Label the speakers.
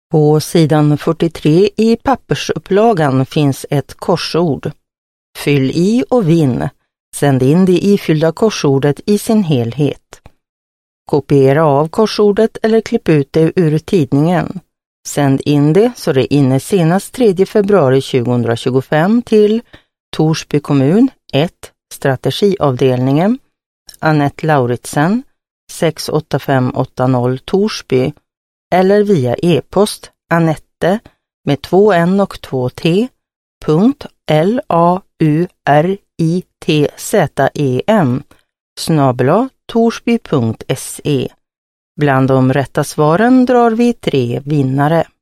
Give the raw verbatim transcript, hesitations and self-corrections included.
Speaker 1: På sidan fyrtiotre i pappersupplagan finns ett korsord. Fyll i och vinn. Sänd in det ifyllda korsordet i sin helhet. Kopiera av korsordet eller klipp ut det ur tidningen. Sänd in det så det är inne senast tredje februari tjugohundratjugofem till Torsby kommun ett, strategiavdelningen, Annette Lauritsen, sex åtta fem åtta noll Torsby, eller via e-post Annette med två n och två t punkt l a u r i t z e m snabel-a torsby punkt se. Bland de rätta svaren drar vi tre vinnare.